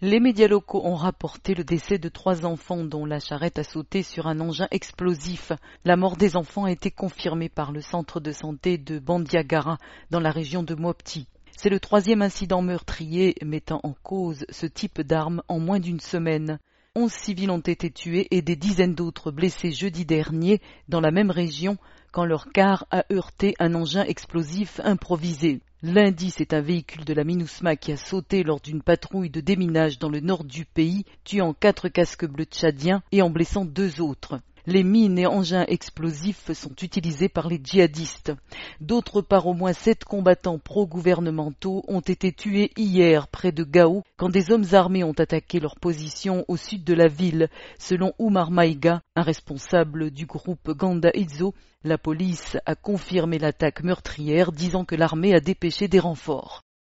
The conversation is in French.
Les médias locaux ont rapporté le décès de 3 enfants dont la charrette a sauté sur un engin explosif. La mort des enfants a été confirmée par le centre de santé de Bandiagara dans la région de Mopti. C'est le 3e incident meurtrier mettant en cause ce type d'arme en moins d'une semaine. 11 civils ont été tués et des dizaines d'autres blessés jeudi dernier dans la même région quand leur car a heurté un engin explosif improvisé. Lundi, c'est un véhicule de la MINUSMA qui a sauté lors d'une patrouille de déminage dans le nord du pays, tuant 4 casques bleus tchadiens et en blessant 2 autres. Les mines et engins explosifs sont utilisés par les djihadistes. D'autre part, au moins 7 combattants pro-gouvernementaux ont été tués hier près de Gao quand des hommes armés ont attaqué leur position au sud de la ville. Selon Oumar Maïga, un responsable du groupe Ganda Izo, la police a confirmé l'attaque meurtrière, disant que l'armée a dépêché des renforts.